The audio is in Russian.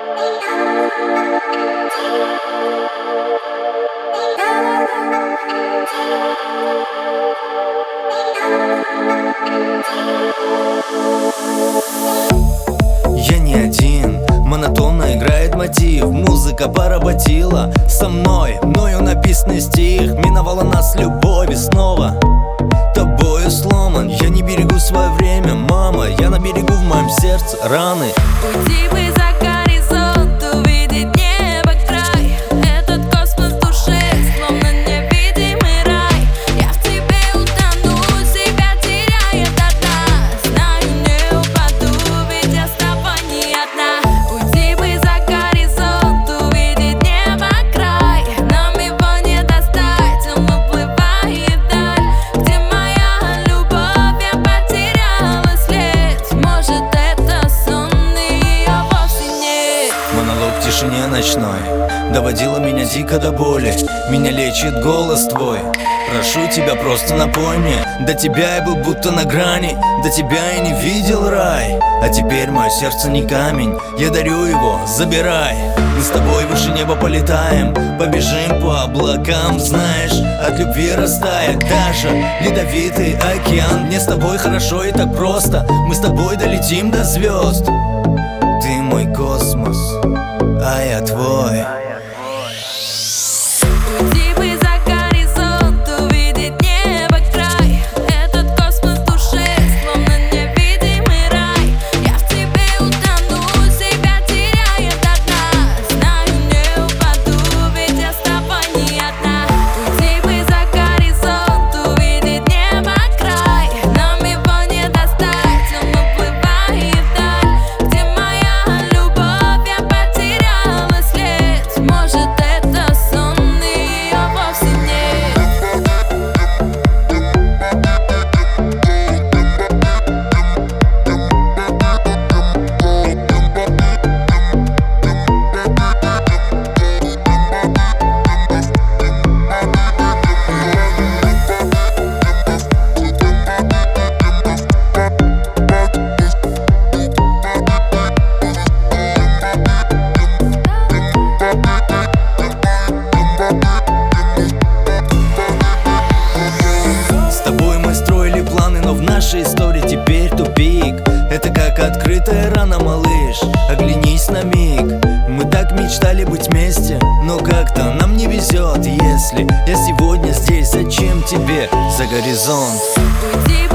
Я не один, монотонно играет мотив. Музыка поработила со мной, мною написанный стих. Миновала нас любовь и снова тобою сломан. Я не берегу свое время, мама, я на берегу, в моем сердце раны. Уйди бы за горизонт, увидеть небо край. Этот космос в душе, словно невидимый рай. Я в тебе утону, себя теряя до дна. Знаю, не упаду, ведь я с тобой не одна. Уйди бы за горизонт, увидеть небо край. Нам его не достать, он уплывает вдаль. Где моя любовь, я потеряла след. Может, это сон, и ее вовсе нет. Монолог в тишине ночной доводила меня дико до боли. Меня лечит голос твой. Прошу тебя, просто напой мне. До тебя я был будто на грани, до тебя я не видел рай. А теперь мое сердце не камень, я дарю его, забирай. Мы с тобой выше неба полетаем, побежим по облакам. Знаешь, от любви растает даже ледовитый океан. Мне с тобой хорошо и так просто, мы с тобой долетим до звезд. Ты мой космос, а я твой. Уйди бы за горизонт, увидеть небо край. Этот космос в душе, словно невидимый рай. Я в тебе утону, себя теряя до дна. Знаю, не упаду, ведь я с тобой не одна. Уйди бы за горизонт, увидеть небо край. Нам его не достать, он уплывает вдаль. Где моя любовь, я потеряла след. Может, это сон, и ее вовсе нет. С тобой мы строили планы, но в нашей истории теперь тупик. Это как открытая рана, малыш, оглянись на миг. Мы так мечтали быть вместе, но как-то нам не везет. Если я сегодня здесь, зачем тебе за горизонт? Уйди